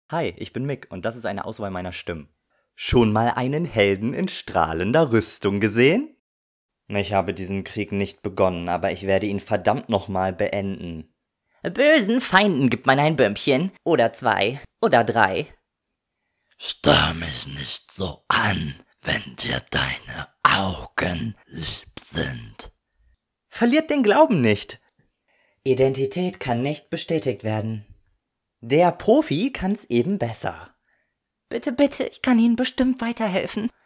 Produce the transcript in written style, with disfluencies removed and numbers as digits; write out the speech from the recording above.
Hi, ich bin Mick und das ist eine Auswahl meiner Stimmen. Schon mal einen Helden in strahlender Rüstung gesehen? Ich habe diesen Krieg nicht begonnen, aber ich werde ihn verdammt nochmal beenden. Bösen Feinden gibt man ein Bömmchen. Oder zwei. Oder drei. Starr mich nicht so an, wenn dir deine Augen lieb sind. Verliert den Glauben nicht. Identität kann nicht bestätigt werden. Der Profi kann's eben besser. Bitte, bitte, ich kann Ihnen bestimmt weiterhelfen.